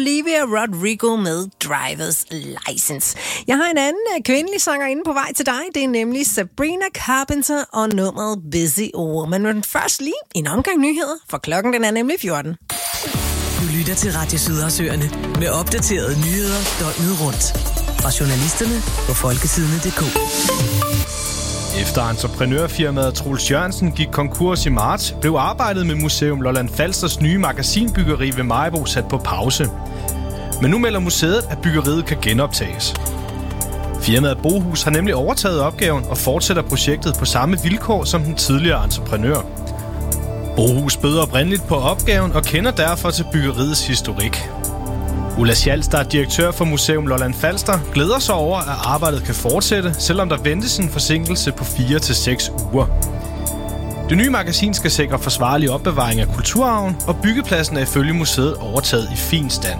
Olivia Rodrigo med Driver's License. Jeg har en anden kvindelig sangerinde på vej til dig. Det er nemlig Sabrina Carpenter og nummeret Busy Woman. Men først lige en omgang nyheder, for klokken den er nemlig 14. Du lytter til Radio Sydersøerne med opdaterede nyheder døgnet rundt. Fra journalisterne på folkesidene.dk. Efter entreprenørfirmaet Troels Jørgensen gik konkurs i marts, blev arbejdet med Museum Lolland Falsters nye magasinbyggeri ved Maribo sat på pause. Men nu melder museet, at byggeriet kan genoptages. Firmaet Bohus har nemlig overtaget opgaven og fortsætter projektet på samme vilkår som den tidligere entreprenør. Bohus bød oprindeligt på opgaven og kender derfor til byggeriets historik. Ulla Schals, der er direktør for Museum Lolland Falster, glæder sig over, at arbejdet kan fortsætte, selvom der ventes en forsinkelse på 4 til 6 uger. Det nye magasin skal sikre forsvarlig opbevaring af kulturarven, og byggepladsen er ifølge museet overtaget i fin stand.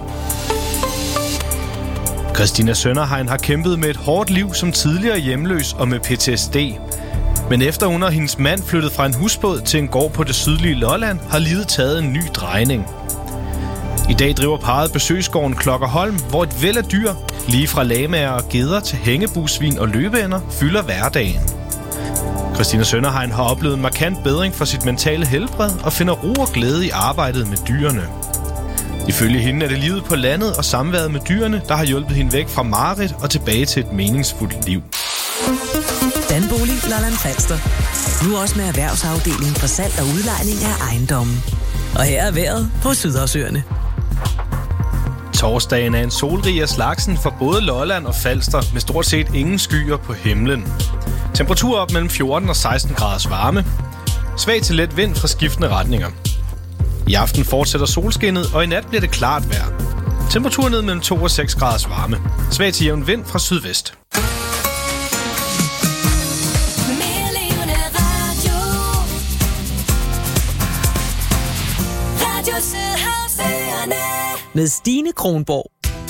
Christina Sønderheim har kæmpet med et hårdt liv som tidligere hjemløs og med PTSD. Men efter hun og hendes mand flyttede fra en husbåd til en gård på det sydlige Lolland, har livet taget en ny drejning. I dag driver parret besøgsgården Klokkerholm, hvor et væld af dyr, lige fra lamaer og geder til hængebusvin og løbeænder, fylder hverdagen. Christina Sønderheim har oplevet en markant bedring for sit mentale helbred og finder ro og glæde i arbejdet med dyrene. Ifølge hende er det livet på landet og samværet med dyrene, der har hjulpet hende væk fra mareridt og tilbage til et meningsfuldt liv. Danbolig Lolland Falster. Nu også med erhvervsafdelingen for salg og udlejning af ejendommen. Og her er vejret på Sydersøerne. Torsdagen er en solrig af slagsen for både Lolland og Falster med stort set ingen skyer på himlen. Temperatur op mellem 14 og 16 graders varme. Svag til let vind fra skiftende retninger. I aften fortsætter solskinnet, og i nat bliver det klart vejr. Temperatur ned mellem 2 og 6 graders varme. Svag til jævn vind fra sydvest. Med Stine Kronborg.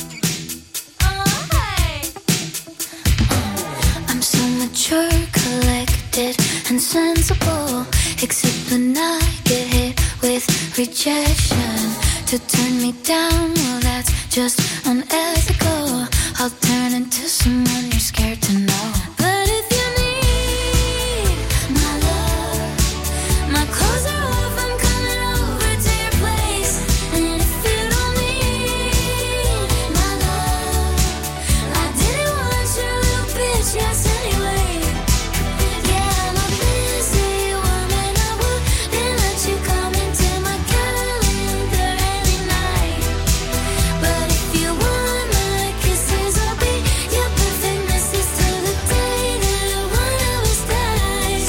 I'm so mature, collected and sensible, except when I get hit with rejection. To turn me down, well that's just unethical. I'll turn into someone you're scared to know. But if you need my love, my clothes are off, I'm coming over to your place. And if you don't need my love, I didn't want your little bitch, yes anyway. Yeah, I'm a busy woman, I wouldn't let you come into my calendar every night. But if you want my kisses, I'll be your perfect missus till the day that one of us dies.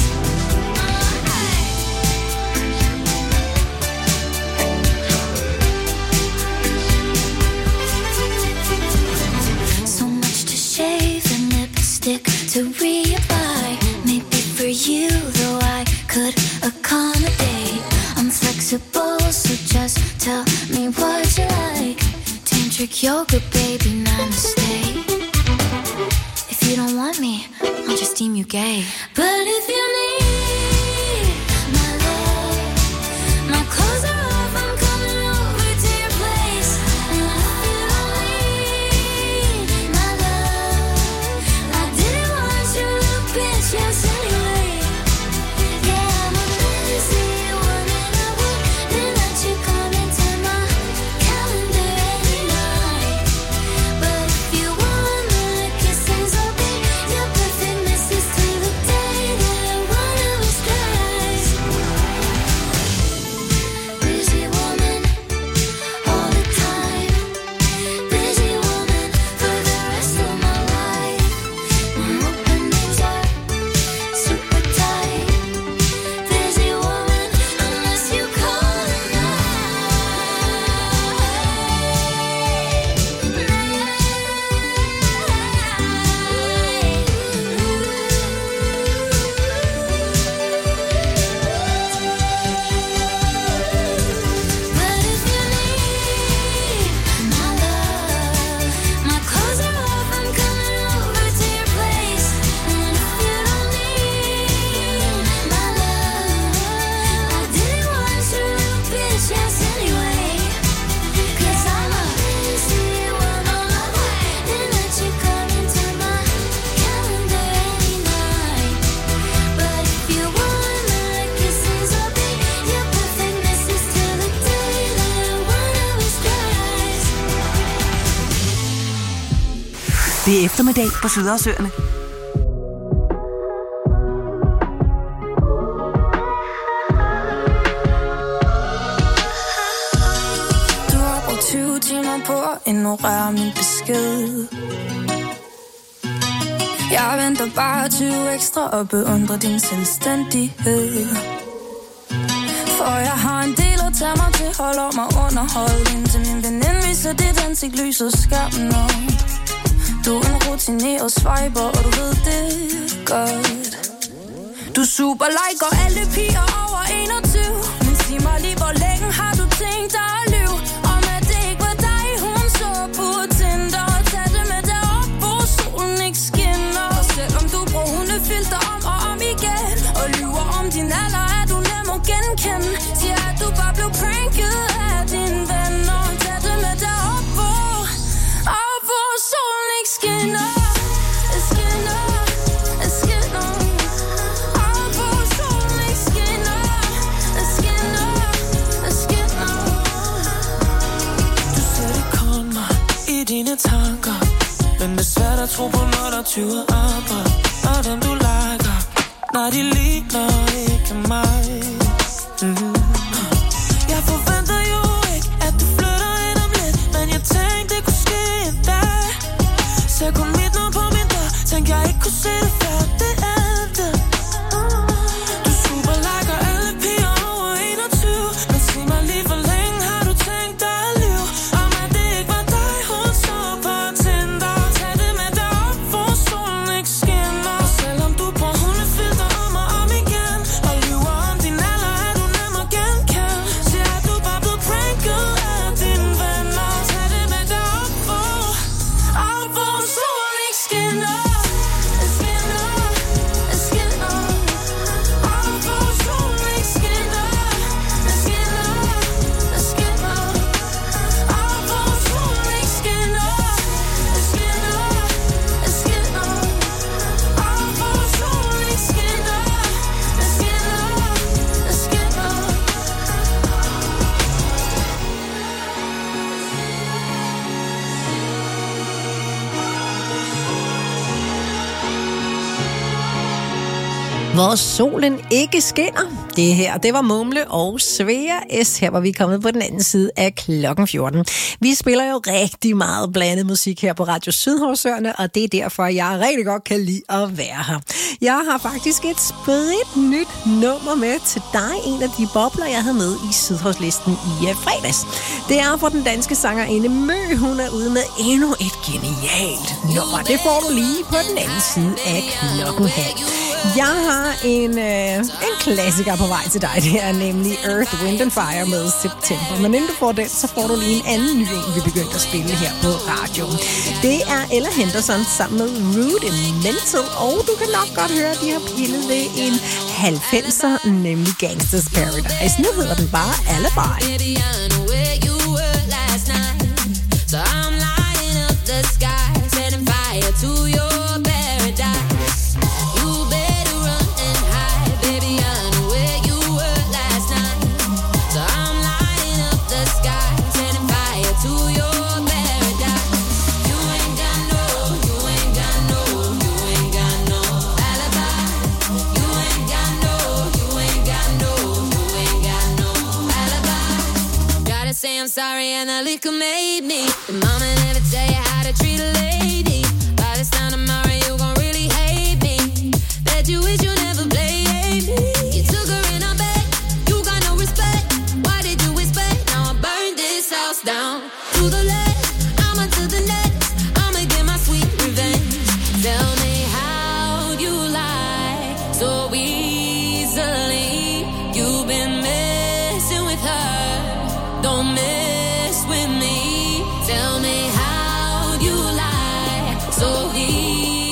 So much to shave and lipstick to reapply. Maybe for you, though I could accommodate. I'm flexible, so just tell me what you like. Tantric yoga, baby, namaste. If you don't want me, I'll just deem you gay. But if you need my love, my clothes are off, I'm coming over to your place. And if you don't need my love, I didn't want your little bitch, yes anyway. Yeah, I'm a busy woman, I wouldn't let you come into my calendar every night. But if you want my kisses, I'll be your perfect missus till the day that one of us dies. Det er eftermiddag på Sydhavsøerne. Du har brugt 20 timer på at ignorere min besked. Jeg venter bare 20 ekstra og beundrer din selvstændighed. For jeg har en del at tage mig til, holder mig underholdt, indtil min veninde viser dit ansigt lyser skærmen op. Du er en rutineret swiper, og du ved det godt. Du super liker alle piger over 21. Men sig mig lige, hvor længe har du tænkt dig at lyve? Om at det ikke var dig, hun så på Tinder. Og tag det med derop, hvor solen ikke skinner. Og selvom du bruger hundefilter om og om igen, og lyver om din alder, er du nem at genkende. Siger at du bare blev pranket af dine venner. Tag det med derop, hvor solen ikke skinner. Dine tanker, men det er svært at tro på, når der 20 andre, og dem du liker, når de ligner ikke mig. Jeg forventer jo ikke, at du flytter ind om lidt, men jeg tænkte, det kunne ske en dag. Så kom mit navn på min dør, tænkte jeg ikke kunne se det før det endte. Du super liker alle piger over 21, men sig mig lige, hvor længe har du tænkt dig at lyve? Om at det ikke var dig, hun så på Tinder. Tag det med derop, hvor solen ikke skinner. Og selvom du bruger hundefilter om og om igen, og lyver om din alder, er du nem at genkende. Siger at du bare blev pranket af dine venner. Tag det med derop, hvor solen ikke skinner. Hvor solen ikke skinner. Det her, det var Mumle og Svea S. Her var vi kommet på den anden side af klokken 14. Vi spiller jo rigtig meget blandet musik her på Radio Sydhavsøerne, og det er derfor, jeg rigtig godt kan lide at være her. Jeg har faktisk et spritnyt nummer med til dig. En af de bobler, jeg havde med i Sydhavslisten i fredags. Det er fra den danske sangerinde Mø. Hun er ude med endnu et genialt nummer. Det får du lige på den anden side af klokken her. Jeg har en klassiker på vej til dig. Det er nemlig Earth, Wind and Fire med September. Men inden du får den, så får du lige en anden ny en, vi begyndte at spille her på radioen. Det er Ella Henderson sammen med Rudimental. Og du kan nok godt høre, at de har pillet ved en 90'er, nemlig Gangsters Paradise. Nu hedder den bare Alibi. So I'm lighting up the sky, setting fire to your paradise. You better run and hide, baby, I know where you were last night. So I'm lighting up the sky, setting fire to your paradise. You ain't got no alibi. You ain't got no alibi. Gotta say I'm sorry and the liquor made me. The mama never tell you how to treat a lady. By this time tomorrow you gon' really hate me. Bet you wish you never played me. You took her in her bed, you got no respect. Why did you expect? Now I burned this house down. To the left, I'ma to the next. I'ma get my sweet revenge. Tell me how you lie so easily. You've been messing with her, don't mess with me. Tell me how you lie so easily.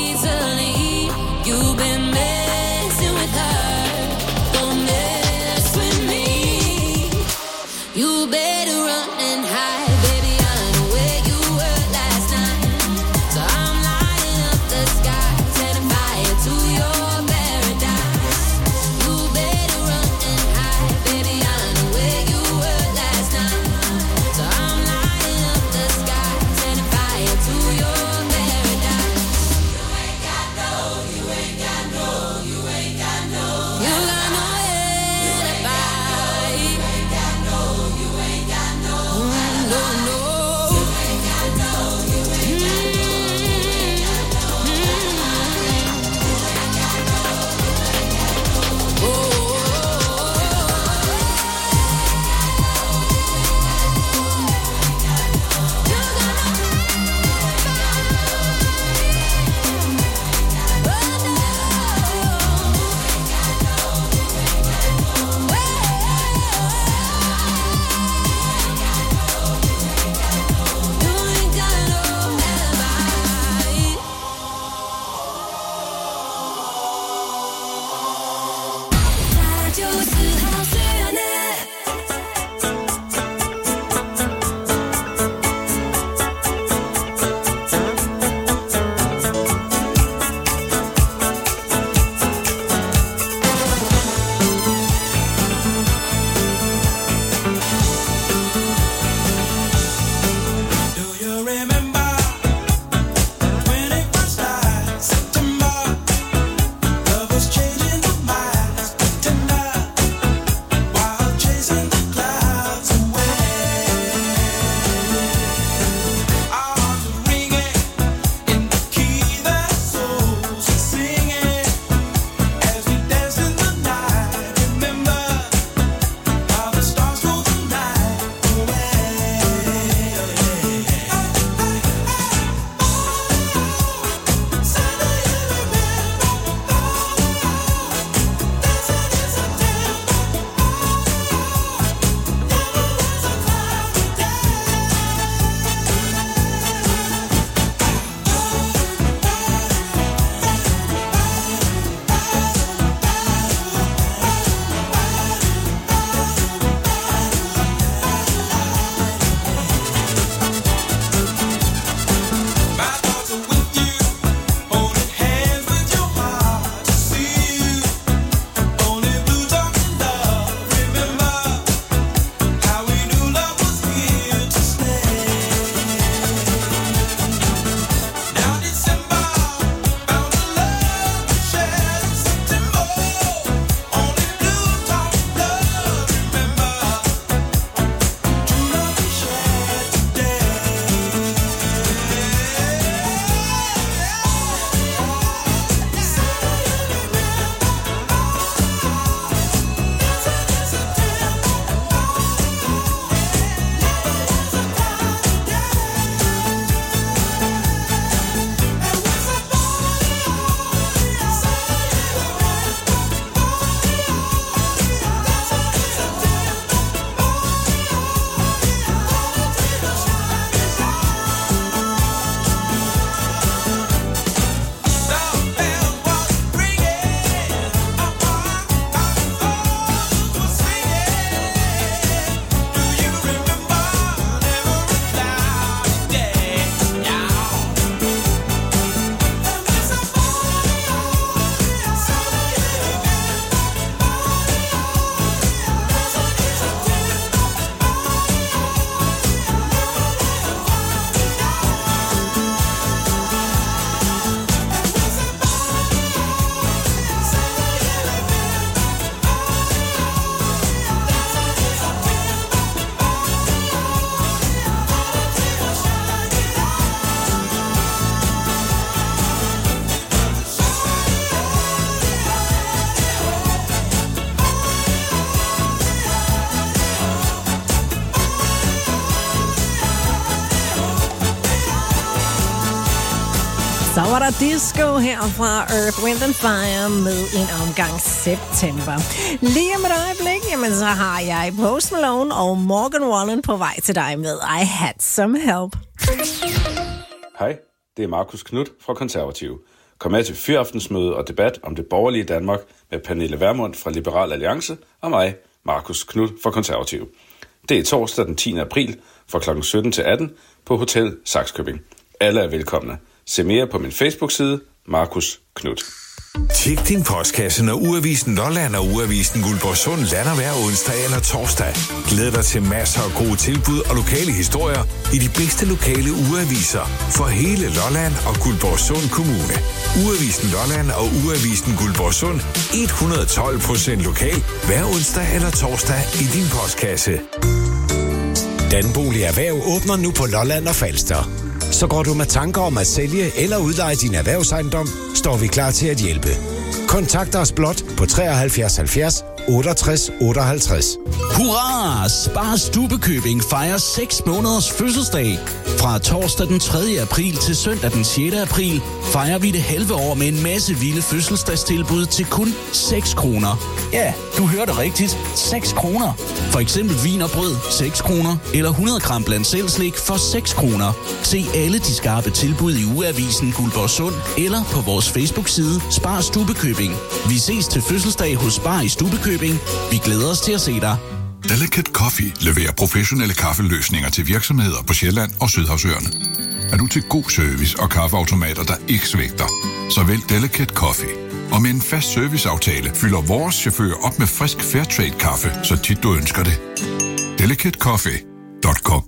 Så var der disco her fra Earth, Wind and Fire med en omgang September. Lige om et øjeblik, jamen så har jeg Post Malone og Morgan Wallen på vej til dig med I Had Some Help. Hej, det er Markus Knudt fra Konservative. Kom med til fyraftensmøde og debat om det borgerlige Danmark med Pernille Vermund fra Liberal Alliance og mig, Markus Knudt fra Konservative. Det er torsdag den 10. april fra kl. 17 til 18 på Hotel Saxkøbing. Alle er velkomne. Se mere på min Facebook-side, Markus Knudt. Tjek din postkasse, når Ugeavisen Lolland og Ugeavisen Guldborgsund lander hver onsdag eller torsdag. Glæd dig til masser af gode tilbud og lokale historier i de bedste lokale ugeaviser for hele Lolland og Guldborgsund Kommune. Ugeavisen Lolland og Ugeavisen Guldborgsund 112% lokal hver onsdag eller torsdag i din postkasse. Danbolig Erhverv åbner nu på Lolland og Falster. Så går du med tanker om at sælge eller udleje din erhvervsejendom, står vi klar til at hjælpe. Kontakt os blot på 73 70 68 58. Hurra! Spar Stubekøbing fejrer 6 måneders fødselsdag. Fra torsdag den 3. april til søndag den 6. april fejrer vi det halve år med en masse vilde fødselsdagstilbud til kun 6 kroner. Ja, du hørte rigtigt. 6 kroner. For eksempel vin og brød 6 kroner, eller 100 gram blandt selv slik for 6 kroner. Se alle de skarpe tilbud i Ugeavisen Guldborgsund eller på vores Facebook-side Spar Stubekøbing. Vi ses til fødselsdag hos Spar i Stubekøbing. Vi glæder os til at se dig. Delicate Coffee leverer professionelle kaffeløsninger til virksomheder på Sjælland og Sydhavsøerne. Er du til god service og kaffeautomater, der ikke svigter, så vælg Delicate Coffee. Og med en fast serviceaftale fylder vores chauffører op med frisk Fairtrade kaffe, så tit du ønsker det. delicatecoffee.com.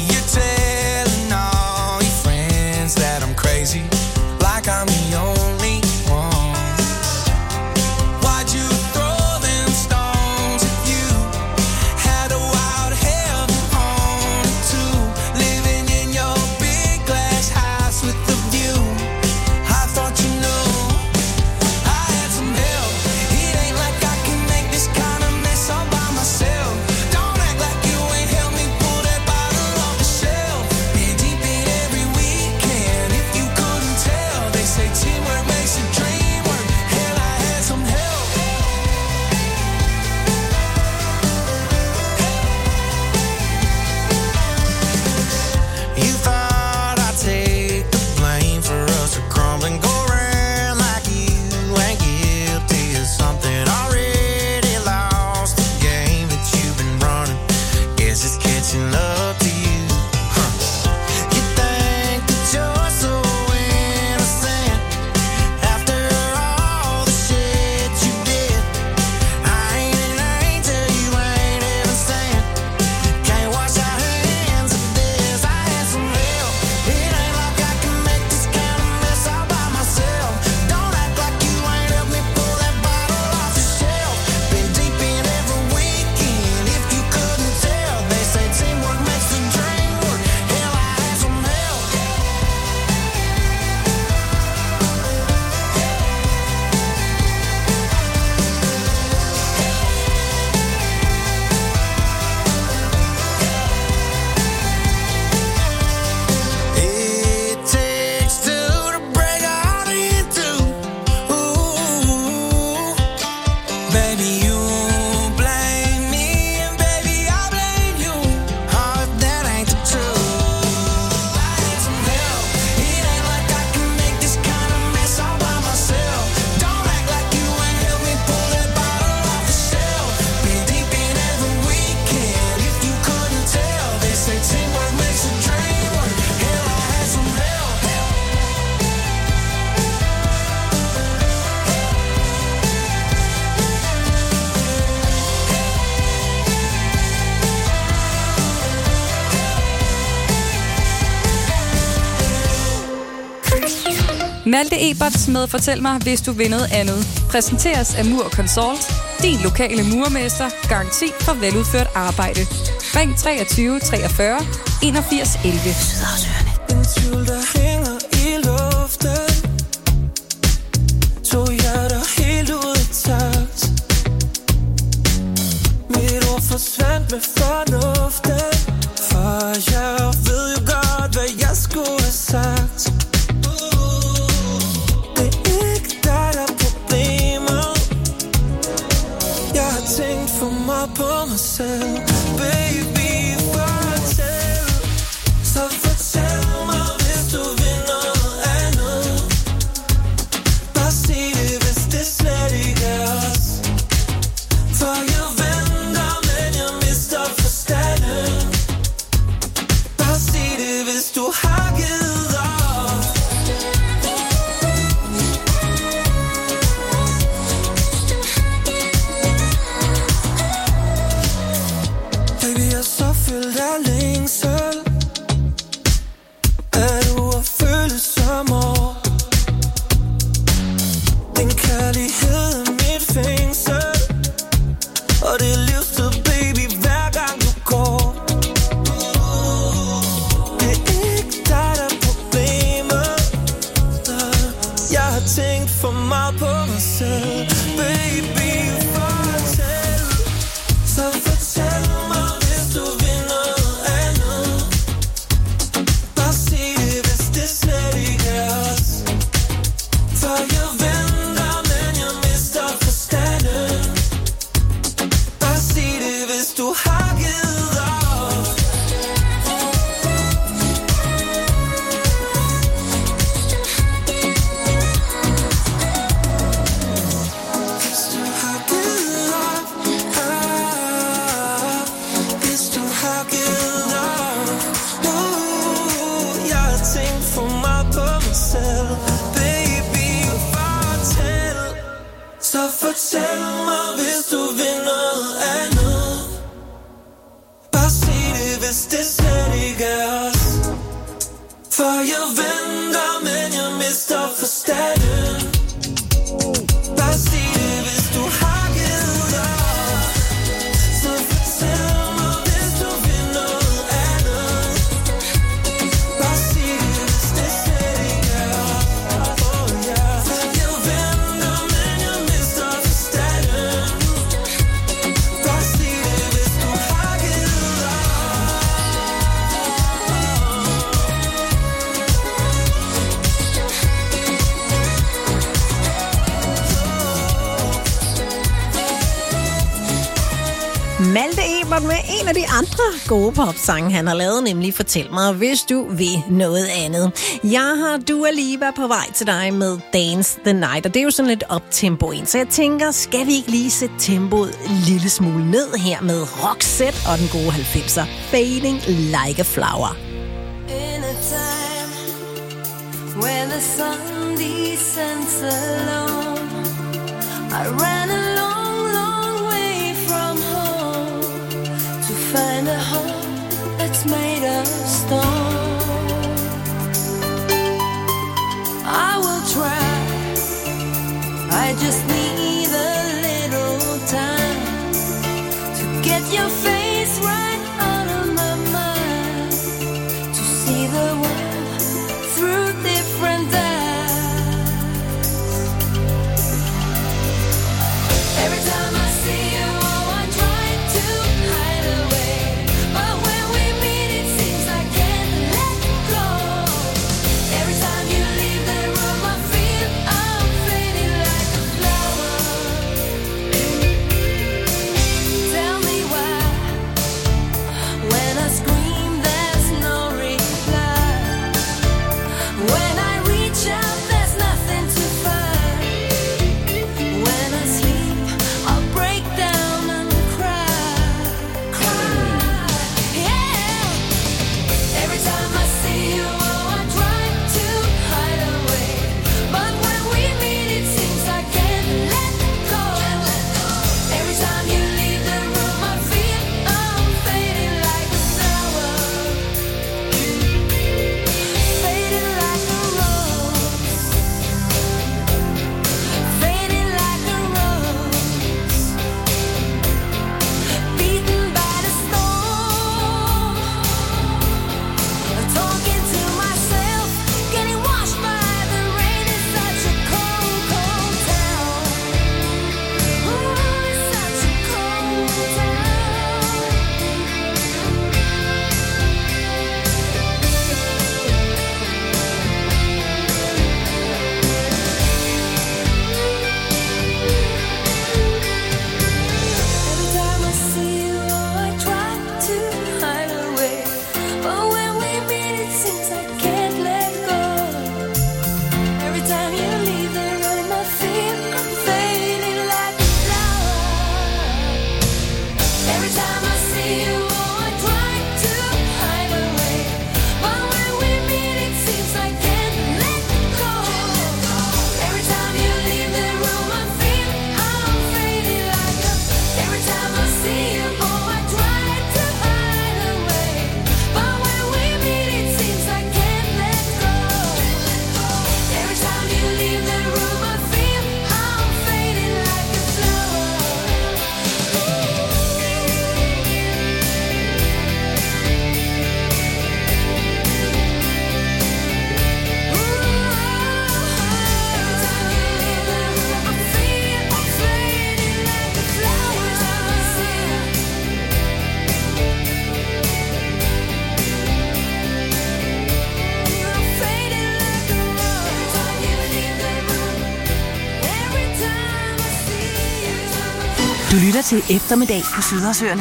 Like I'm the only Malte Eberts med Fortæl mig, hvis du vil noget andet. Præsenteres af Mur Consult. Din lokale murermester. Garanti for veludført arbejde. Ring 23 43 81 11. Sydhavsøerne. En tvivl, der hænger i luften. To hjerter helt ud af takt. Mit ord forsvandt med fornuften. For jeg ved jo godt, hvad jeg skulle have sagt. Det er ikke dig, der er problemet. Jeg har tænkt for meget på mig selv. Baby, fortæl. Så fortæl mig, hvis du vil noget andet. Bare sig det, hvis det slet ikke er os. For jeg venter, men jeg mister forstanden. Bare sig det, hvis du har givet op. Baby, jeg er så fyldt af længsel. Er du at føle som år? Din kærlighed er mit fængsel. Og det er livstid, baby, hver gang du går. Det er ikke dig, der er problemet. Jeg har tænkt for meget på mig selv. Baby, fortæl. Så fortæl mig, hvis du vil noget andet. Bare sig det, hvis det slet ikke er os. For jeg venter, men jeg mister forstanden. Bare sig det, hvis du har givet op. Hvis du har givet op. Hvis du har givet op. Jeg har tænkt for meget på mig selv. Baby, fortæl. Så fortæl mig, hvis du vil noget andet. Bare sig det, hvis det slet ikke er os. For jeg venter, men jeg mister forstanden. Bare sig det, hvis du har givet op. Så fortæl mig, hvis du vil noget andet. Bare sig det, hvis det slet ikke er os. Oh, yeah. For jeg venter, men jeg mister forstanden. Bare sig det, hvis du har givet op. Malte Ebert med en af de andre gode popsange, han har lavet, nemlig Fortæl mig, hvis du vil noget andet. Jeg har Dua Lipa på vej til dig med Dance the Night, og det er jo sådan lidt optempo en, så jeg tænker, skal vi ikke lige sætte tempoet en lille smule ned her med Roxette og den gode 90'er, Fading Like a Flower. In a time where the sun descends alone, I ran a long, long way from home to find a home that's made of stone. I will try, I just need a little time to get your face right out of my mind, to see the world through different eyes. Du lytter til Eftermiddag på Sydhavsøerne.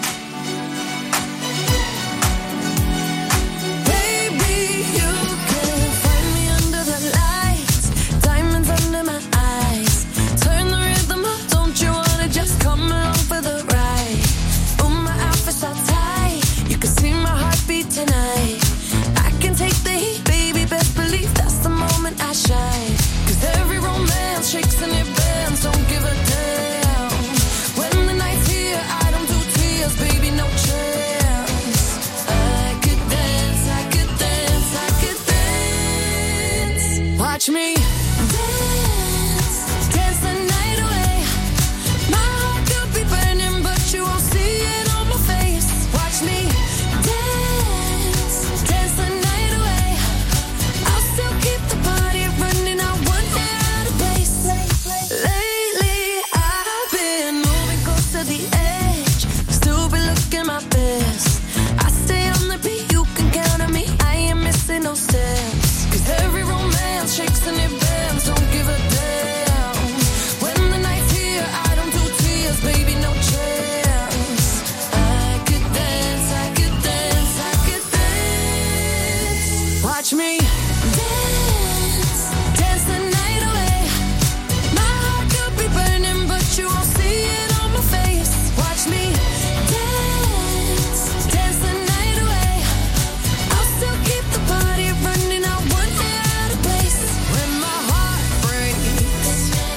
Watch me dance, dance the night away. My heart could be burning, but you won't see it on my face. Watch me dance, dance the night away. I'll still keep the party running. I won't get out of place. Lately, I've been moving close to the edge. Still be looking my best. I stay on the beat, you can count on me. I ain't missing no steps. 'Cause every romance shakes and it bends, don't give a damn. When the night's here, I don't do tears, baby, no chance. I could dance, I could dance, I could dance. Watch me dance, dance the night away. My heart could be burning, but you won't see it on my face. Watch me dance, dance the night away. I'll still keep the party running. I won't get out of place. When my heart breaks,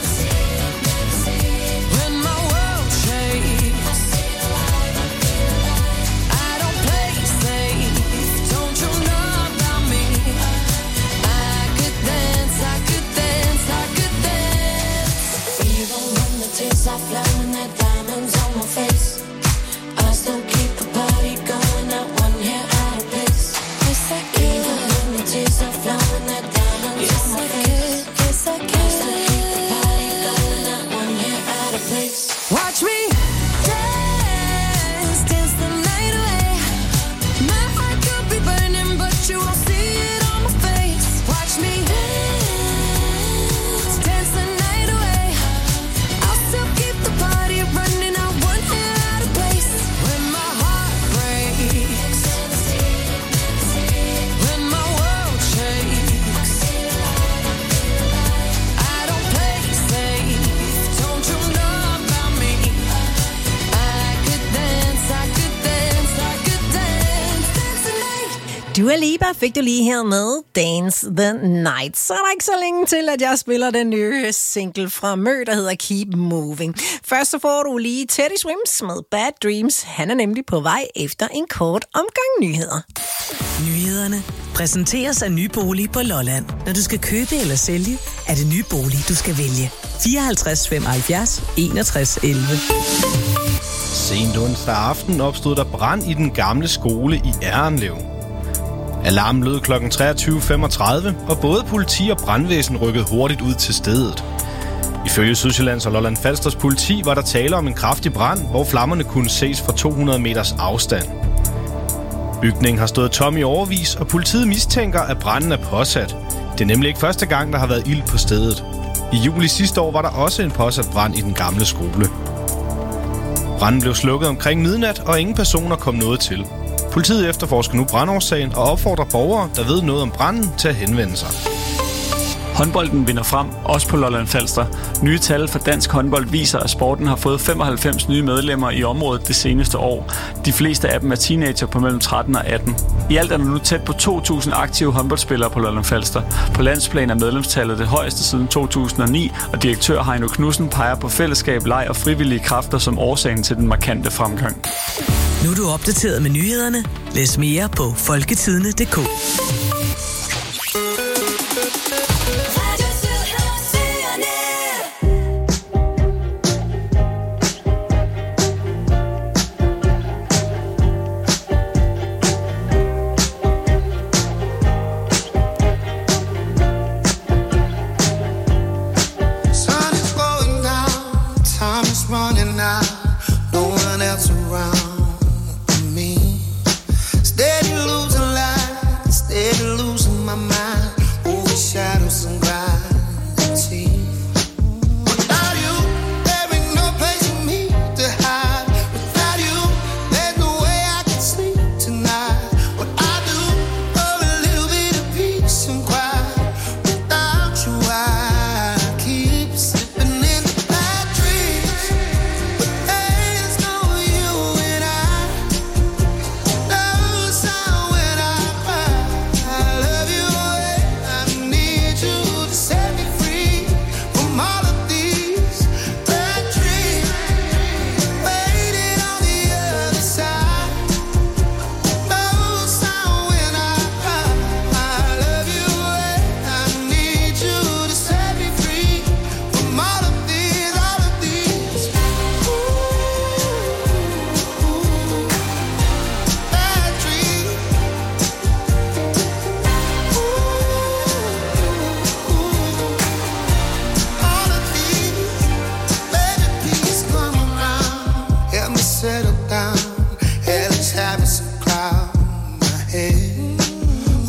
when my world shakes, I don't play safe. Don't you know about me? I could dance, I could dance, I could dance. Even when the tears are flowing, the diamonds on my face, I still keep the party going. Not one hair out of place. Yes, I can. Even when the tears are flowing, the diamonds on my face, yes, I can. I still keep the party going. Not one hair out of place. Watch me dance, dance the night away. My heart could be burning, but you won't see it on my face. Watch me dance, dance the night away. I'll still keep the party running. I won't get out of place. When my heart breaks, when my world shakes, I don't play safe. Don't you know about me? I could dance, I could dance, I could dance, dance the night. Dua Lipa fik du lige her med Dance the Night. Så er der ikke så længe til, at jeg spiller den nye single fra Mø, der hedder Keep Moving. Først så får du lige Teddy Swims med Bad Dreams. Han er nemlig på vej efter en kort omgang nyheder. Nyhederne præsenteres af Ny Bolig på Lolland. Når du skal købe eller sælge, er det Ny Bolig, du skal vælge. 54 75 61 11. Sent onsdag aften opstod der brand i den gamle skole i Errindlev. Alarmen lød kl. 23.35, og både politi og brandvæsen rykkede hurtigt ud til stedet. Ifølge Sydsjællands og Lolland Falsters politi var der tale om en kraftig brand, hvor flammerne kunne ses fra 200 meters afstand. Bygningen har stået tom i årevis, og politiet mistænker, at branden er påsat. Det er nemlig ikke første gang, der har været ild på stedet. I juli sidste år var der også en påsat brand i den gamle skole. Branden blev slukket omkring midnat, og ingen personer kom noget til. Politiet efterforsker nu brandårsagen og opfordrer borgere, der ved noget om branden, til at henvende sig. Håndbolden vinder frem, også på Lolland Falster. Nye tal fra dansk håndbold viser, at sporten har fået 95 nye medlemmer i området det seneste år. De fleste af dem er teenager på mellem 13 og 18. I alt er der nu tæt på 2.000 aktive håndboldspillere på Lolland Falster. På landsplan er medlemstallet det højeste siden 2009, og direktør Heino Knudsen peger på fællesskab, leg og frivillige kræfter som årsagen til den markante fremgang. Nu er du opdateret med nyhederne. Læs mere på folketidene.dk. Steady losing life, steady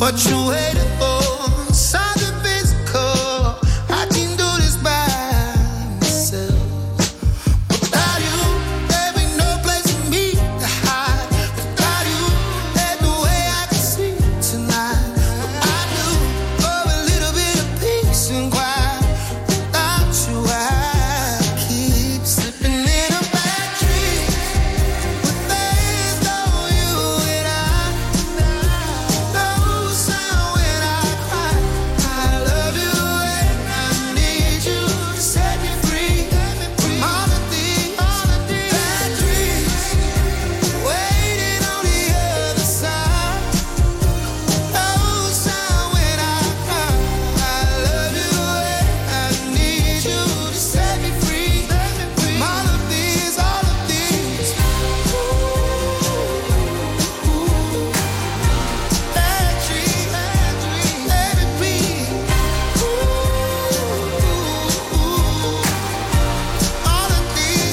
what you waiting for. Something physical. I can do this by myself. Without you, there be no place for me to hide. Without you, there's no way I can sleep tonight. I do for a little bit of peace and quiet. Without you, I keep slipping in a bad dream. But there's no you and I. No sound when I cry. I love you and I need you to set me free from all of these bad dreams waiting on the other side. No sound when I cry. I love you and I need you to set me free from all of these bad dreams. Let it be. All of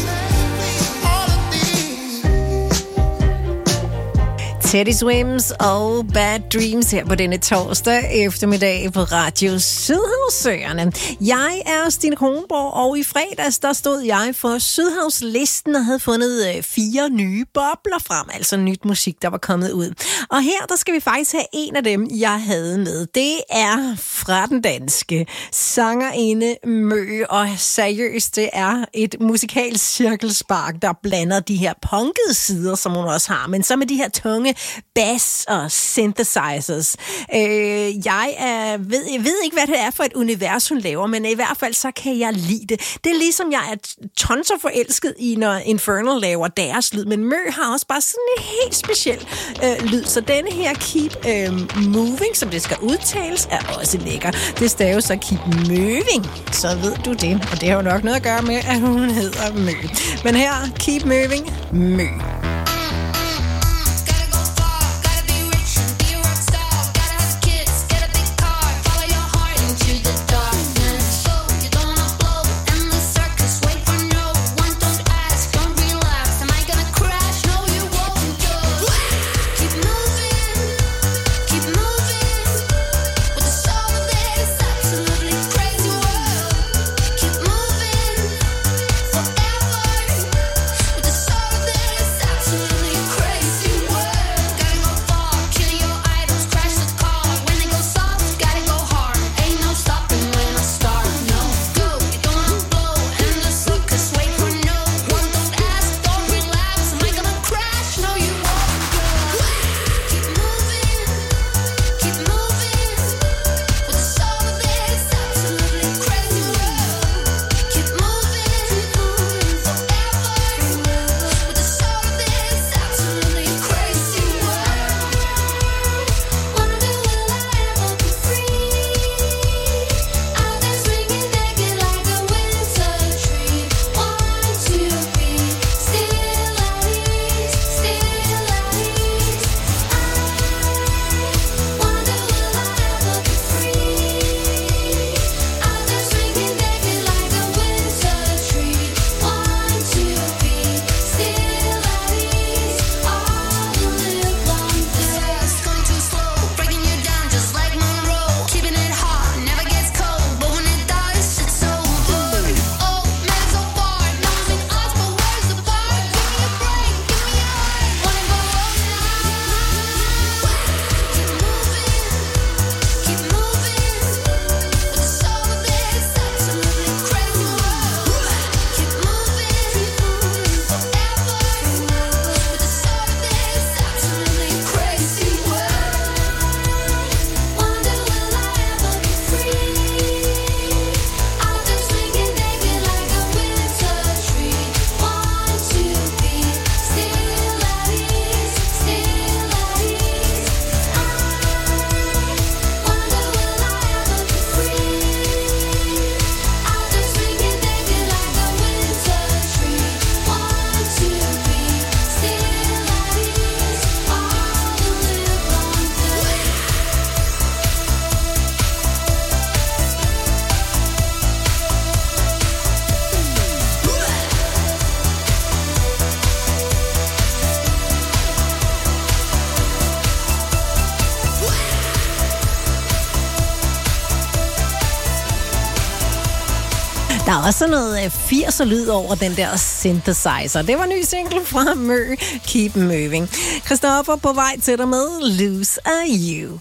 these. Teddy Swims og Bad Dreams her på denne torsdag eftermiddag på Radio Sydhavsøerne. Jeg er Stine Kronborg, og i fredags der stod jeg for Sydhavslisten og havde fundet 4 nye bobler frem, altså nyt musik, der var kommet ud. Og her der skal vi faktisk have en af dem, jeg havde med. Det er fra den danske sangerinde Mø, og seriøst, det er et musikalsk cirkelspark, der blander de her punkede sider, som hun også har, men så med de her tunge bass og synthesizers. Jeg ved ikke, hvad det er for et univers, hun laver, men i hvert fald så kan jeg lide det. Det er ligesom, jeg er tonser forelsket i, når Infernal laver deres lyd, men Mø har også bare sådan en helt speciel lyd, så denne her Keep Moving, som det skal udtales, er også lækker. Det staves så Keep Moving, så ved du det, og det har jo nok noget at gøre med, at hun hedder Mø. Men her, Keep Moving, Mø. Forever with the soul that is Der er også noget 80'er lyd over den der synthesizer. Det var en ny single fra Mø, Keep Moving. Christoffer på vej til dig med Loose Are You.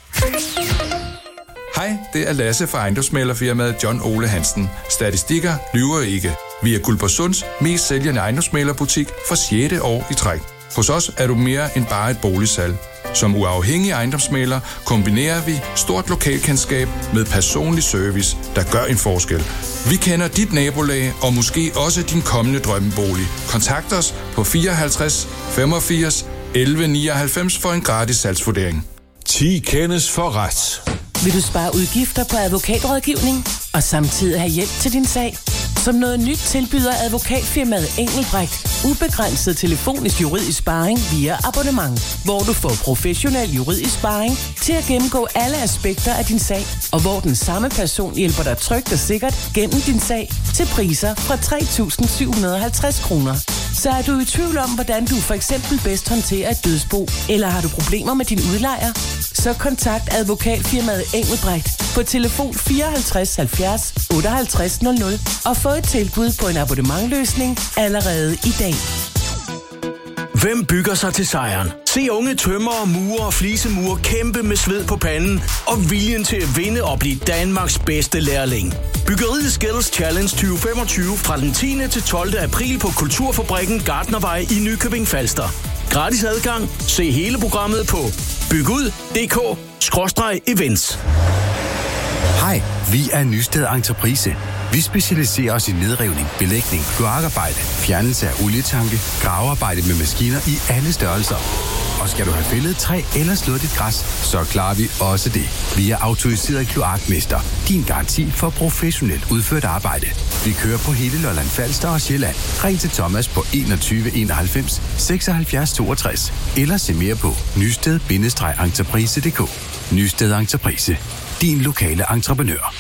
Hej, det er Lasse fra ejendomsmæglerfirmaet John Ole Hansen. Statistikker lyver ikke. Vi er Guldborgsunds mest sælgende ejendomsmæglerbutik for 6. år i træk. Hos os er du mere end bare et boligsalg. Som uafhængig ejendomsmægler kombinerer vi stort lokalkendskab med personlig service, der gør en forskel. Vi kender dit nabolag og måske også din kommende drømmebolig. Kontakt os på 54 85 11 99 for en gratis salgsvurdering. 10 kendes for ret. Vil du spare udgifter på advokatrådgivning og samtidig have hjælp til din sag? Som noget nyt tilbyder advokatfirmaet Engelbrecht ubegrænset telefonisk juridisk sparring via abonnement, hvor du får professionel juridisk sparring til at gennemgå alle aspekter af din sag, og hvor den samme person hjælper dig trygt og sikkert gennem din sag til priser fra 3.750 kroner. Så er du i tvivl om, hvordan du for eksempel bedst håndterer et dødsbo, eller har du problemer med din udlejer? Så kontakt advokatfirmaet Engelbrecht på telefon 54 70 58 00 og få et tilbud på en abonnementløsning allerede i dag. Hvem bygger sig til sejren? Se unge tømrere, murer og flisemurer kæmpe med sved på panden og viljen til at vinde og blive Danmarks bedste lærling. Byggeriet Skills Challenge 2025 fra den 10. til 12. april på Kulturfabrikken Gartnervej i Nykøbing Falster. Gratis adgang. Se hele programmet på bygud.dk/events. Hej, vi er Nysted Entreprise. Vi specialiserer os i nedrivning, belægning, kloakarbejde, fjernelse af olietanke, gravearbejde med maskiner i alle størrelser. Og skal du have fældet træ eller slået dit græs, så klarer vi også det. Vi er autoriseret kloakmester. Din garanti for professionelt udført arbejde. Vi kører på hele Lolland Falster og Sjælland. Ring til Thomas på 21 91 76 62 eller se mere på nysted-entreprise.dk. Nysted Entreprise. Din lokale entreprenør.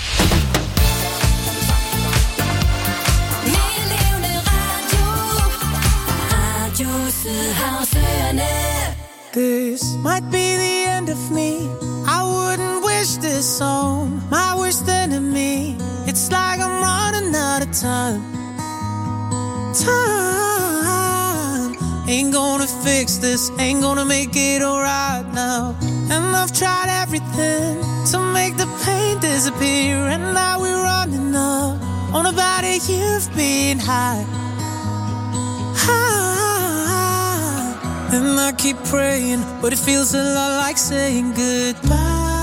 This might be the end of me. I wouldn't wish this on my worst enemy. It's like I'm running out of time. Ain't gonna fix this, ain't gonna make it alright now. And I've tried everything to make the pain disappear. And now we're running up on about a year of being high. And I keep praying, but it feels a lot like saying goodbye.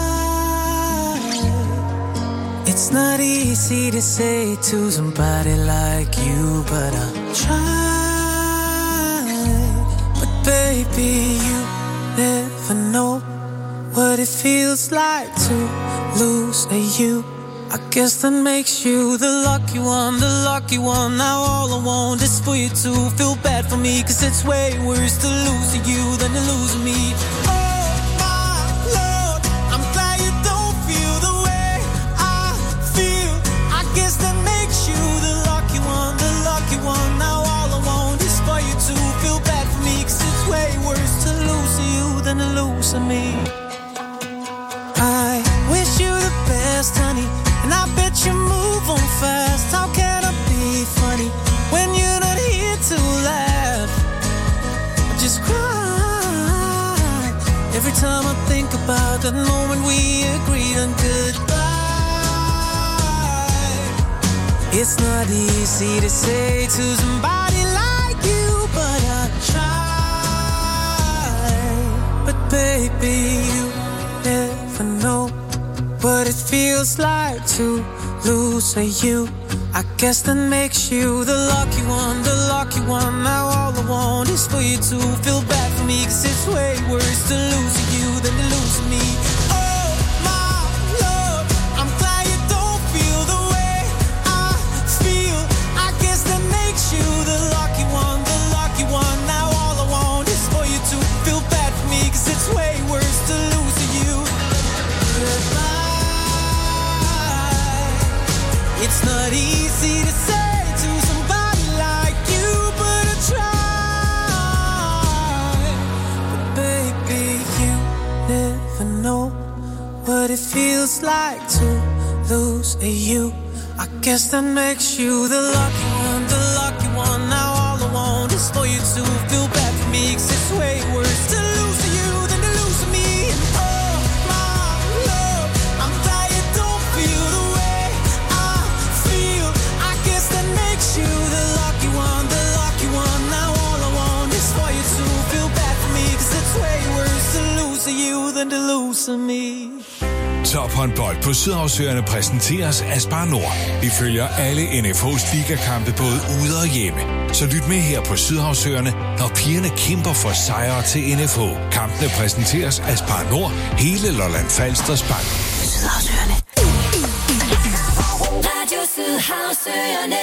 It's not easy to say to somebody like you, but I'll try. But baby, you never know what it feels like to lose a you. I guess that makes you the lucky one, the lucky one. Now all I want is for you to feel bad for me, 'cause it's way worse to lose you than to lose me. Oh my Lord, I'm glad you don't feel the way I feel. I guess that makes you the lucky one, the lucky one. Now all I want is for you to feel bad for me, 'cause it's way worse to lose you than to lose me. I wish you the best, honey, and I bet you move on fast. How can I be funny when you're not here to laugh? I just cry every time I think about that moment we agreed on goodbye. It's not easy to say to somebody like you, but I try. But baby, you never know what it feels like to lose a you. I guess that makes you the lucky one, the lucky one. Now all I want is for you to feel bad for me, 'cause it's way worse to lose you than to lose me. Oh my Lord, I'm glad you don't feel the way I feel. I guess that makes you the lucky one, the lucky one. Now all I want is for you to feel bad for me, 'cause it's way worse to lose you. Goodbye. It's not easy to say to somebody like you, but I try. But baby, you never know what it feels like to lose you. I guess that makes you the lucky one, the lucky one. Now all I want is for you to feel bad for me, 'cause it's way worse to lose you than to lose me. And oh my love, I'm glad you don't feel the way I feel. I guess that makes you the lucky one, the lucky one. Now all I want is for you to feel bad for me, 'cause it's way worse to lose you than to lose me. Top håndbold på Sydhavsøerne præsenteres af Spar Nord. Vi følger alle NFH's ligakampe både ude og hjemme. Så lyt med her på Sydhavsøerne, når pigerne kæmper for sejre til NFH. Kampene præsenteres af Spar Nord, hele Lolland Falsters Bank. Sydhavsøerne. Radio Sydhavsøerne.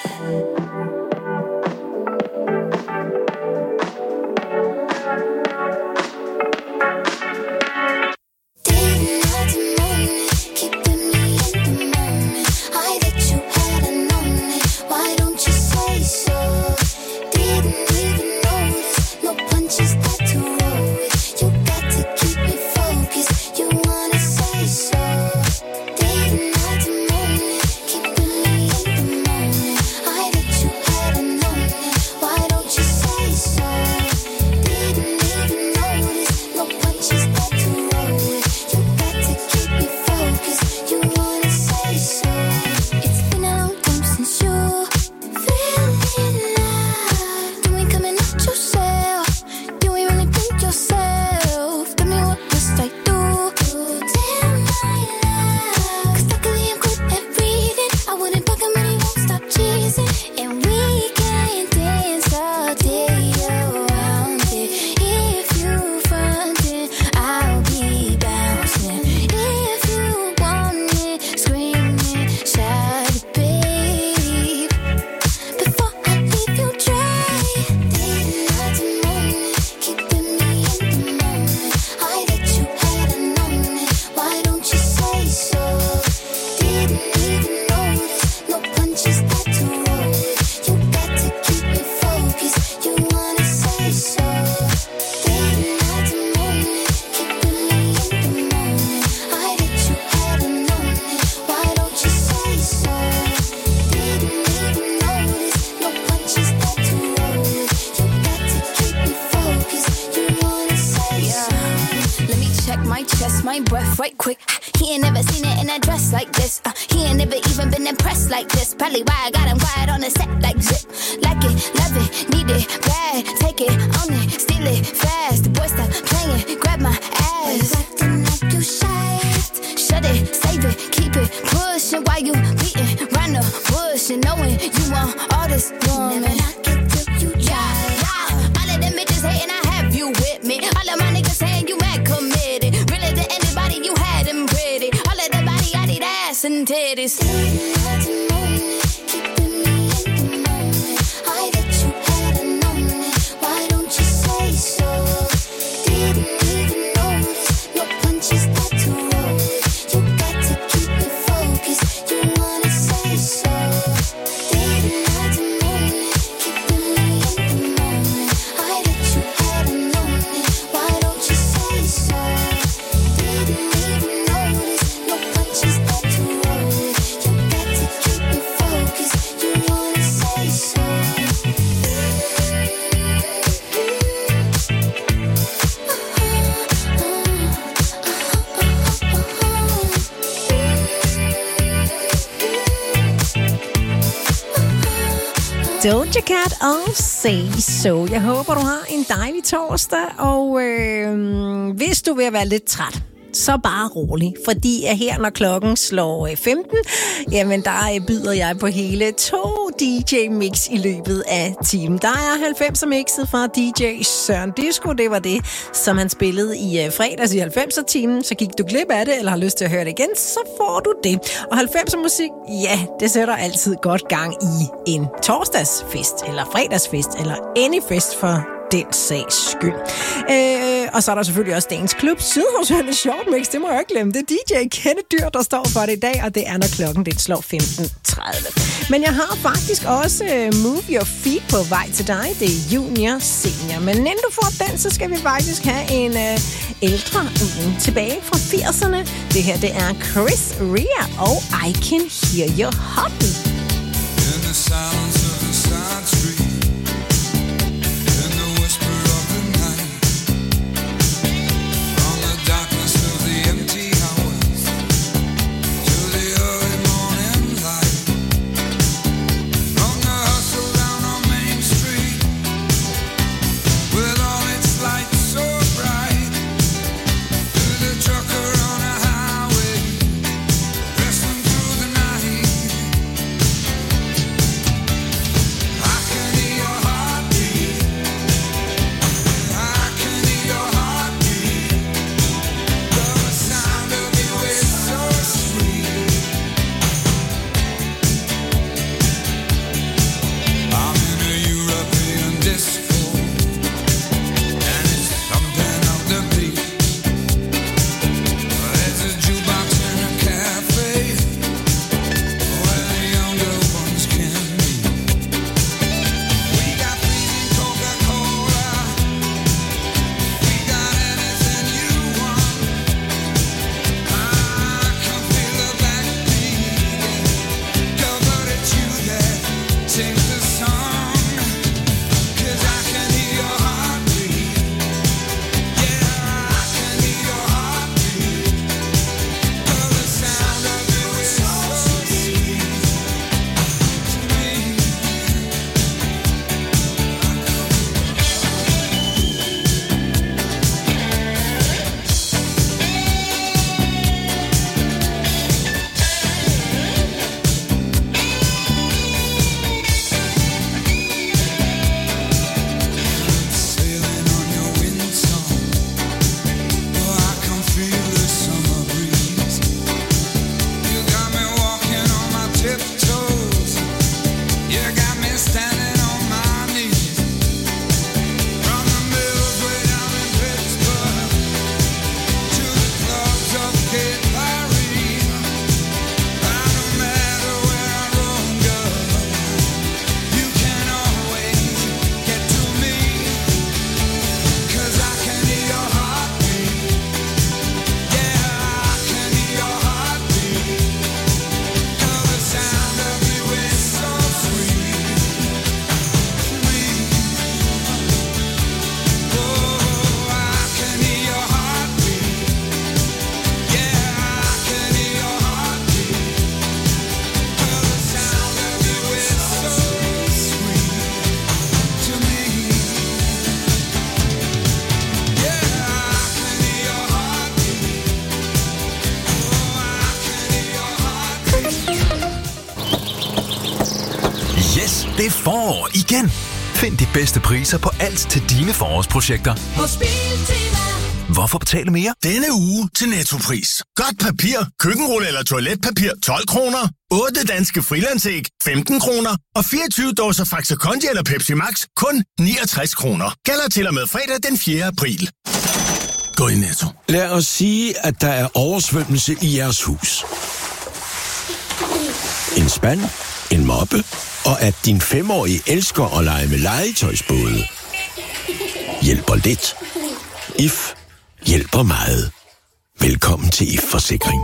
Doja Cat og Say So. Jeg håber, du har en dejlig torsdag, og hvis du vil være lidt træt, så bare rolig, fordi her, når klokken slår 15, jamen der byder jeg på hele 2 DJ-mix i løbet af timen. Der er 90'er-mixet fra DJ Søren Disco. Det var det, som han spillede i fredags i 90'er-timen. Så gik du glip af det, eller har lyst til at høre det igen, så får du det. Og 90'er-musik, ja, det sætter altid godt gang i en torsdagsfest, eller fredagsfest, eller any fest for den sags skyld. Og så er der selvfølgelig også dagens klub, Sydhavsørnes Short Mix, det må jeg ikke glemme. Det er DJ Kenneth Dyr, der står for det i dag, og det er, når klokken den slår 15.30. Men jeg har faktisk også Move Your Feet på vej til dig. Det er junior, senior. Men inden du får den, så skal vi faktisk have en ældre en tilbage fra 80'erne. Det her, det er Chris Rea og I Can Hear Your Heartbeat. In the silence of the side street, in the whisper of the night, from the darkness of the empty hours to the early morning light, from the hustle down on Main Street, with all its lights so bright, to the trucker on a highway, wrestling through the night. Det er forår igen. Find de bedste priser på alt til dine forårsprojekter. Hos Biltema. Hvorfor betale mere? Denne uge til Nettopris. Godt papir, køkkenrulle eller toiletpapir 12 kroner. 8 danske frilandsæg 15 kroner. Og 24 dåser Faxe Kondi eller Pepsi Max kun 69 kroner. Gælder til og med fredag den 4. april. Gå i Netto. Lad os sige, at der er oversvømmelse i jeres hus. En spand, en moppe, og at din 5-årige elsker at lege med legetøjsbåde. Hjælper lidt. IF hjælper meget. Velkommen til IF Forsikring.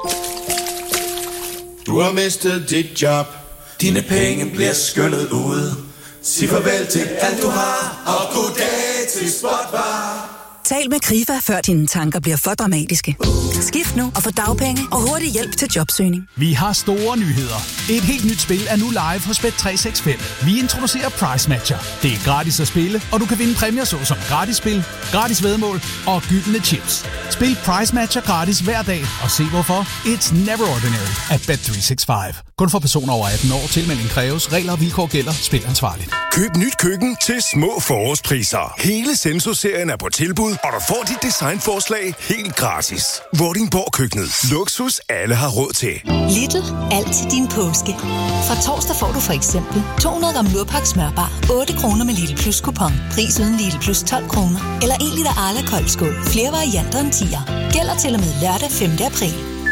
Du har mistet dit job. Dine penge bliver skyllet ud. Sig farvel til alt du har, og goddag til Spotbar. Tal med Krifa, før dine tanker bliver for dramatiske. Skift nu og få dagpenge og hurtig hjælp til jobsøgning. Vi har store nyheder. Et helt nyt spil er nu live hos Bet365. Vi introducerer Price Matcher. Det er gratis at spille, og du kan vinde præmier såsom gratis spil, gratis væddemål og gyldne chips. Spil Price Matcher gratis hver dag, og se hvorfor. It's never ordinary at Bet365. Kun for personer over 18 år. Tilmelding kræves. Regler og vilkår gælder. Spil ansvarligt. Køb nyt køkken til små forårspriser. Hele Senso-serien er på tilbud og du får dit designforslag helt gratis. Vordingborg Køkkenet. Luksus alle har råd til. Lidl. Alt til din påske. Fra torsdag får du for eksempel 200 gram Lurpak smørbar 8 kroner med Lidl Plus kupon. Pris uden Lidl Plus 12 kroner. Eller 1 liter Arla koldskål. Flere varianter end 10'er. Gælder til og med lørdag 5. april.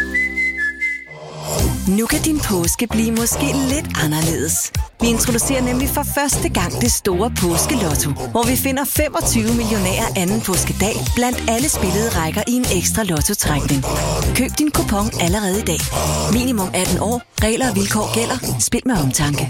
Nu kan din påske blive måske lidt anderledes. Vi introducerer nemlig for første gang det store påskelotto, hvor vi finder 25 millionærer anden påskedag blandt alle spillede rækker i en ekstra lottotrækning. Køb din kupon allerede i dag. Minimum 18 år. Regler og vilkår gælder. Spil med omtanke.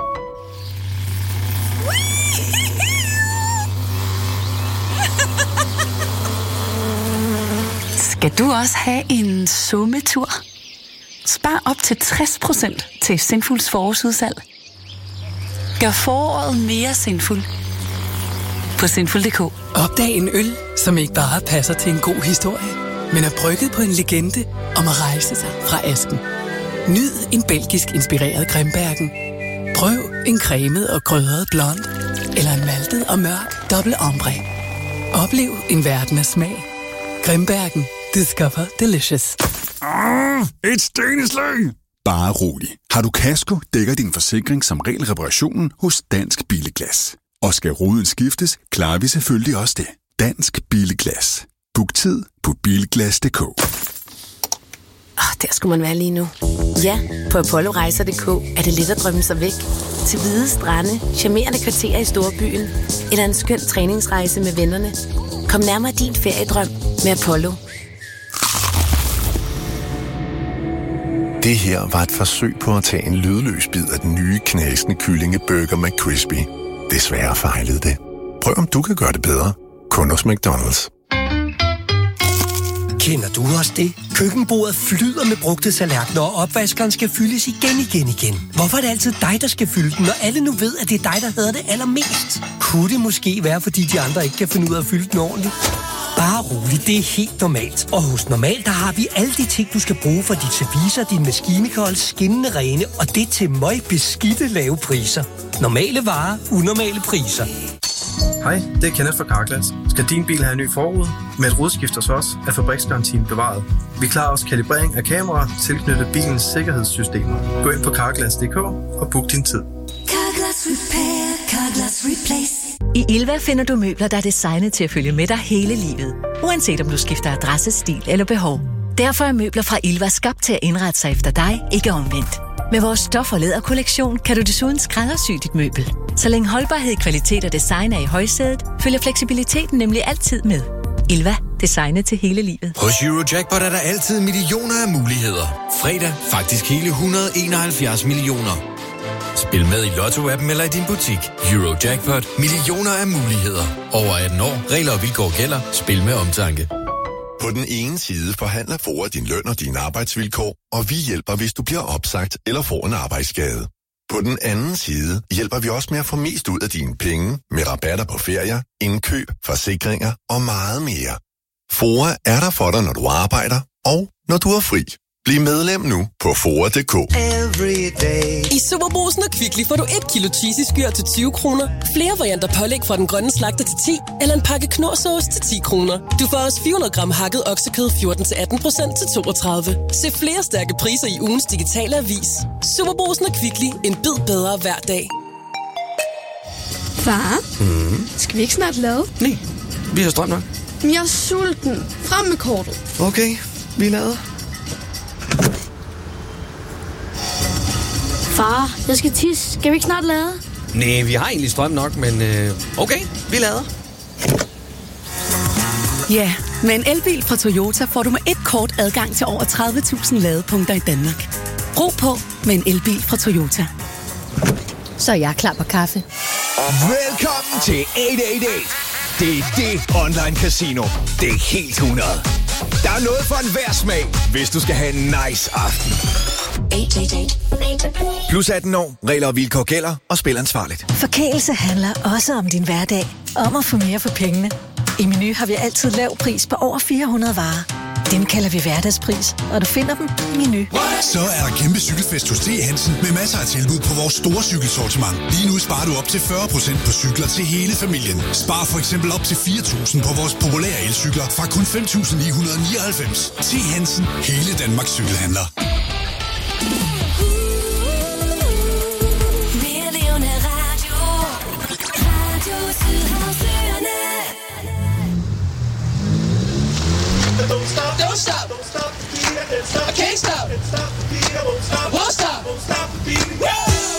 Skal du også have en sommetur? Spar op til 60% til Sinfuls forårsudsalg. Gør foråret mere sinful på sinful.dk. Opdag en øl, som ikke bare passer til en god historie, men er brygget på en legende om at rejse sig fra asken. Nyd en belgisk inspireret Grimbergen. Prøv en cremet og krydret blond, eller en maltet og mørk dobbelt ombre. Oplev en verden af smag. Grimbergen. Discover delicious. Et steneslag! Bare rolig. Har du kasko, dækker din forsikring som regel reparationen hos Dansk Billeglas. Og skal ruden skiftes, klarer vi selvfølgelig også det. Dansk Billeglas. Book tid på bilglas.dk. Der skulle man være lige nu. Ja, på ApolloRejser.dk er det let at drømme sig væk. Til hvide strande, charmerende kvarterer i storbyen, eller en skøn træningsrejse med vennerne. Kom nærmere din feriedrøm med Apollo. Det her var et forsøg på at tage en lydløs bid af den nye knasende kyllingeburger McCrispy. Desværre fejlede det. Prøv om du kan gøre det bedre. Kun hos McDonald's. Kender du også det? Køkkenbordet flyder med brugte tallerkener, og opvaskeren skal fyldes igen. Hvorfor er det altid dig, der skal fylde den, når alle nu ved, at det er dig, der hedder det allermest? Kunne det måske være, fordi de andre ikke kan finde ud af at fylde den ordentligt? Bare roligt, det er helt normalt. Og hos Normal, der har vi alle de ting, du skal bruge for dit service og din maskinikold, skinnende rene, og det til møgbeskidte lave priser. Normale varer, unormale priser. Hej, det er Kenneth fra Carglass. Skal din bil have en ny forrude? Med et rudeskift hos os er fabriksgarantien bevaret. Vi klarer også kalibrering af kameraer tilknyttet bilens sikkerhedssystemer. Gå ind på Carglass.dk og book din tid. Carglass Repair, Carglass Replace. I Ilva finder du møbler, der er designet til at følge med dig hele livet. Uanset om du skifter adresse, stil eller behov. Derfor er møbler fra Ilva skabt til at indrette sig efter dig, ikke omvendt. Med vores stof- og læderkollektion kan du desuden skræddersy dit møbel. Så længe holdbarhed, kvalitet og design er i højsædet, følger fleksibiliteten nemlig altid med. Ilva. Designet til hele livet. Hos Eurojackpot er der altid millioner af muligheder. Fredag faktisk hele 171 millioner. Spil med i Lotto-appen eller i din butik. Eurojackpot. Millioner af muligheder. Over 18 år. Regler og vilkår gælder. Spil med omtanke. På den ene side forhandler FOA din løn og dine arbejdsvilkår, og vi hjælper, hvis du bliver opsagt eller får en arbejdsskade. På den anden side hjælper vi også med at få mest ud af dine penge med rabatter på ferier, indkøb, forsikringer og meget mere. FOA er der for dig, når du arbejder og når du er fri. Bliv medlem nu på FOA.dk. I Superbrugsen og Kvickly får du 1 kilo cheesy skyr til 20 kroner, flere varianter pålæg fra den grønne slagter til 10, eller en pakke knorrsauce til 10 kroner. Du får også 400 gram hakket oksekød 14-18% til 32. Se flere stærke priser i ugens digitale avis. Superbrugsen og Kvickly. En bid bedre hver dag. Far, skal vi ikke snart lade? Nej, vi har strøm nok. Men jeg er sulten. Frem med kortet. Okay, vi lader. Far, jeg skal tisse. Skal vi ikke snart lade? Nej, vi har egentlig strøm nok, men okay, vi lader. Ja, med en elbil fra Toyota får du med et kort adgang til over 30.000 ladepunkter i Danmark. Brug på med en elbil fra Toyota. Så er jeg klar på kaffe. Velkommen til 888. Det er det online casino. Det er helt 100. Der er noget for enhver smag, hvis du skal have en nice aften. 888. Plus 18 år, regler og vilkår gælder, og spil ansvarligt. Forkælelse handler også om din hverdag. Om at få mere for pengene. I Meny har vi altid lav pris på over 400 varer. Dem kalder vi hverdagspris, og du finder dem i Menu. Så er der kæmpe cykelfest hos T. Hansen med masser af tilbud på vores store cykelsortiment. Lige nu sparer du op til 40% på cykler til hele familien. Spar for eksempel op til 4.000 på vores populære elcykler fra kun 5.999. T. Hansen, hele Danmarks cykelhandler. Don't stop, don't stop, don't stop the beat, I can't stop, I can't stop, can't stop the beat, I won't stop, won't stop, won't stop the beat. Woo!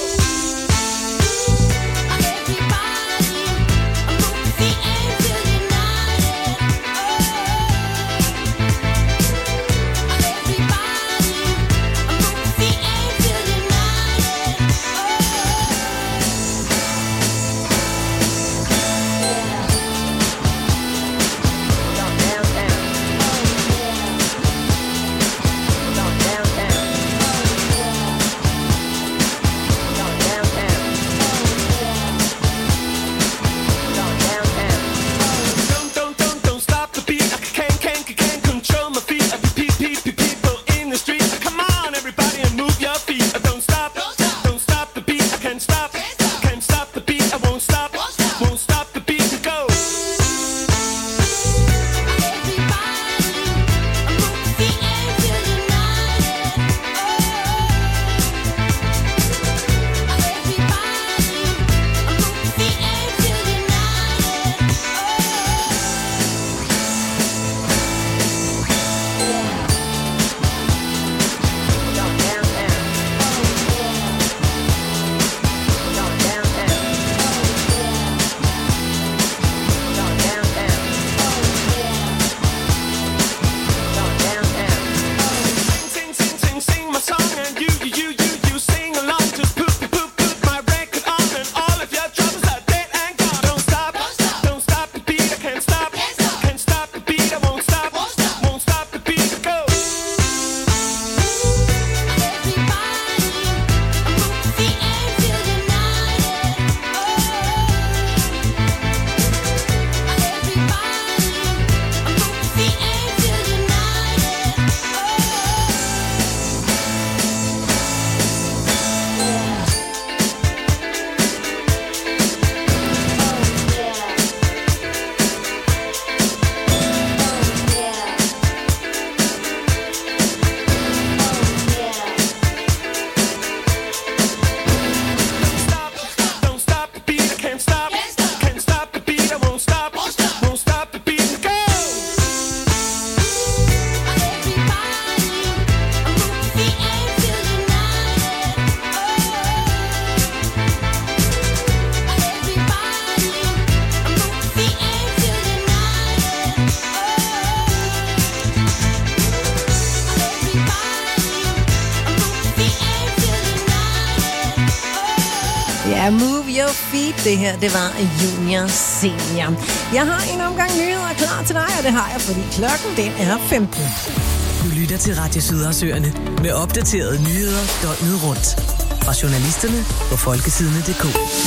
Ja, Move Your Feet, det her, det var Junior Senior. Jeg har en omgang nyheder klar til dig, og det har jeg, fordi klokken, den er 15. Du lytter til Radio Sydhavsøerne med opdaterede nyheder døgnet rundt. Fra journalisterne på folkesidene.dk.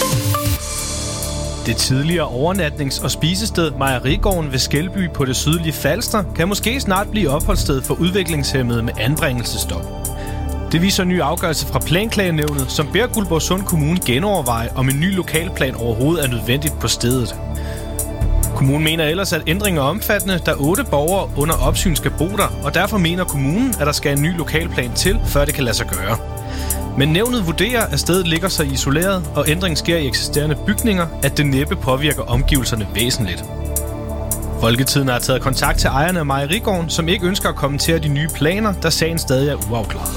Det tidligere overnatnings- og spisested Mejerigården ved Skelby på det sydlige Falster kan måske snart blive opholdssted for udviklingshæmmede med anbringelsesstop. Det viser en ny afgørelse fra Planklagenævnet, som beder Guldborgsund Kommune genoverveje, om en ny lokalplan overhovedet er nødvendigt på stedet. Kommunen mener ellers, at ændringen er omfattende, da 8 borgere under opsyn skal bo der, og derfor mener kommunen, at der skal en ny lokalplan til, før det kan lade sig gøre. Men nævnet vurderer, at stedet ligger så isoleret, og ændringen sker i eksisterende bygninger, at det næppe påvirker omgivelserne væsentligt. Folketiden har taget kontakt til ejerne af Mejerigården, som ikke ønsker at kommentere de nye planer, da sagen stadig er uafklaret.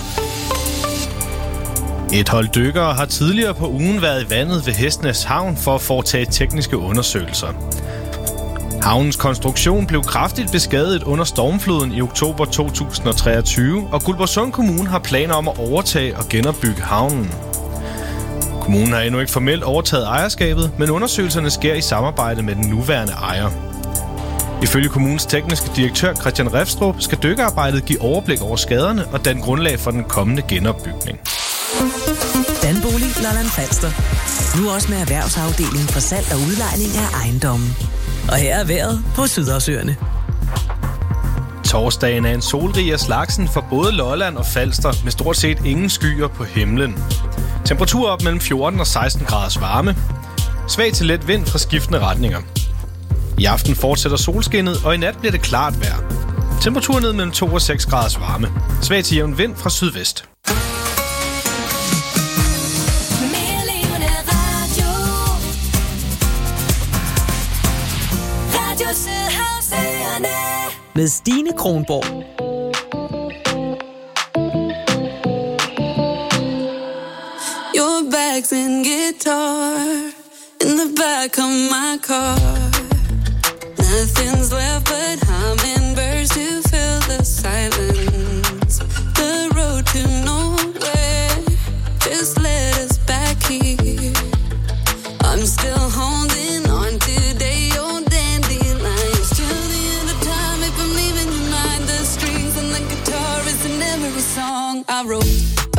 Et hold dykkere har tidligere på ugen været i vandet ved Hestnes Havn for at foretage tekniske undersøgelser. Havnens konstruktion blev kraftigt beskadiget under stormfloden i oktober 2023, og Guldborgsund Kommune har planer om at overtage og genopbygge havnen. Kommunen har endnu ikke formelt overtaget ejerskabet, men undersøgelserne sker i samarbejde med den nuværende ejer. Ifølge kommunens tekniske direktør Christian Refstrup skal dykkerarbejdet give overblik over skaderne og danne grundlag for den kommende genopbygning. Danbolig Lolland Falster. Nu også med erhvervsafdelingen for salg og udlejning af ejendommen. Og her er vejret på Sydhavsøerne. Torsdagen er en solrig af slagsen for både Lolland og Falster med stort set ingen skyer på himlen. Temperatur op mellem 14 og 16 graders varme. Svag til let vind fra skiftende retninger. I aften fortsætter solskinnet, og i nat bliver det klart vejr. Temperatur ned mellem 2 og 6 graders varme. Svag til jævn vind fra sydvest. Med Stine Kronborg. Your bags and guitar in the back of my car. Nothing's left but hummingbirds to fill the silence. The road to nowhere just led us back here. I'm still holding on to day-old dandelions. Till the end of time, if I'm leaving your mind, the strings and the guitar is in every song I wrote.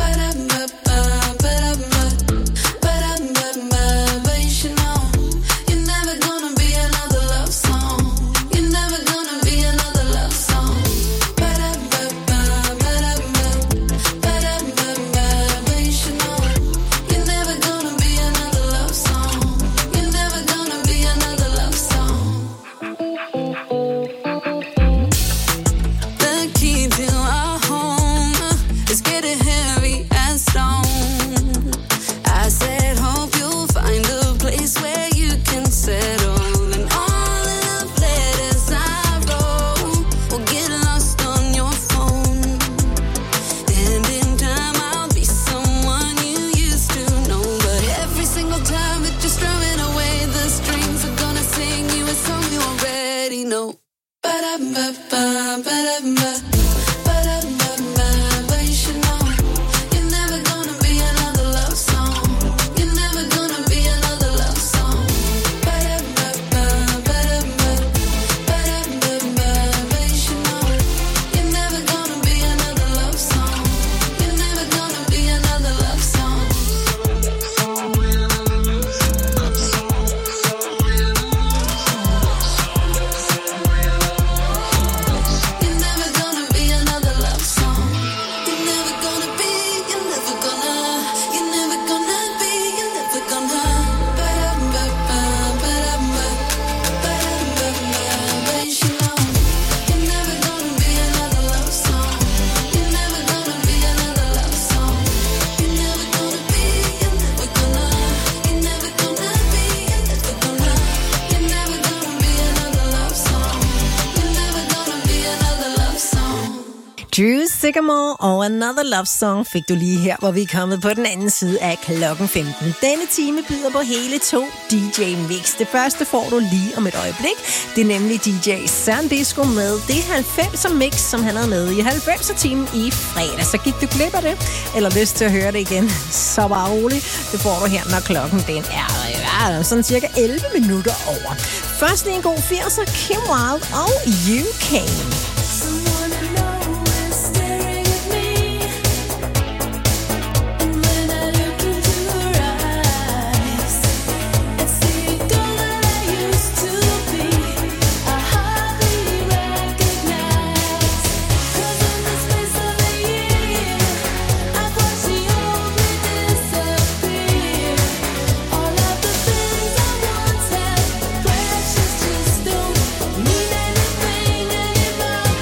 Drew Sycamore og Another Love Song fik du lige her, hvor vi er kommet på den anden side af klokken 15. Denne time byder på hele 2 DJ-mix. Det første får du lige om et øjeblik. Det er nemlig DJ Søren Disco med det 90'er mix, som han havde med i 90'er-timen i fredag. Så gik du glip af det, eller lyst til at høre det igen, så bare rolig. Det får du her, når klokken den er sådan cirka 11 minutter over. Først lige en god 80'er, Kim Wilde og You Came. Mean anything anymore.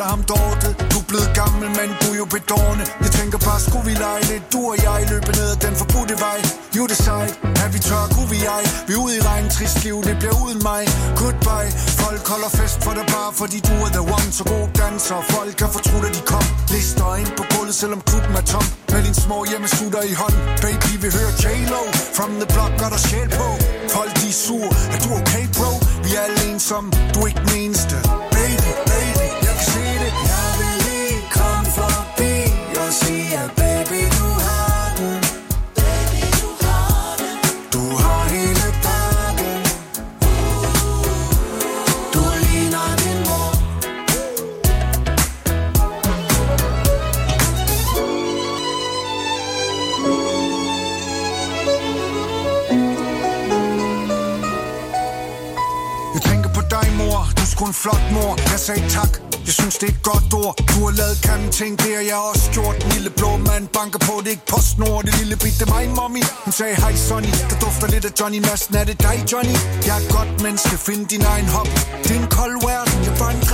ham Dorte. Du er blevet gammel, men du er jo bedårende. Jeg tænker bare, skulle vi lege lidt? Du og jeg løber ned ad den forbudte vej. You decide, er vi tør, kunne vi ej? Vi er ude i regn, trist liv, det bliver uden mig. Goodbye, folk holder fest for dig bare, fordi du er the one. Så god danser, folk kan fortrudt, at de kom. Lister ind på gulvet, selvom klubben er tom. Med din små hjemmesutter i hånd. Baby, vi hører J-Lo. From the block, gør der sjæl på. Folk, de er sur, er du okay, bro? Vi er alle ensomme, du er ikke den eneste. Baby, baby, jeg kan se det. Jeg vil lige komme forbi og sige, at baby, du har den. Baby, du har den. Du har hele pakken. Du ligner din mor. Jeg tænker på dig, mor. Du er sgu en flot mor. Jeg sagde tak. Jeg synes, det er et godt ord. Du har lavet grimme ting, det har jeg også gjort. Den lille blå mand banker på, det er ikke PostNord. Det lille bit, det er mig, mommy. Hun sagde, hej Sonny, der dufter lidt af Johnny Madsen. Er det dig, Johnny? Jeg er et godt menneske, find din egen hobby. Det er en kold verden, jeg er bare en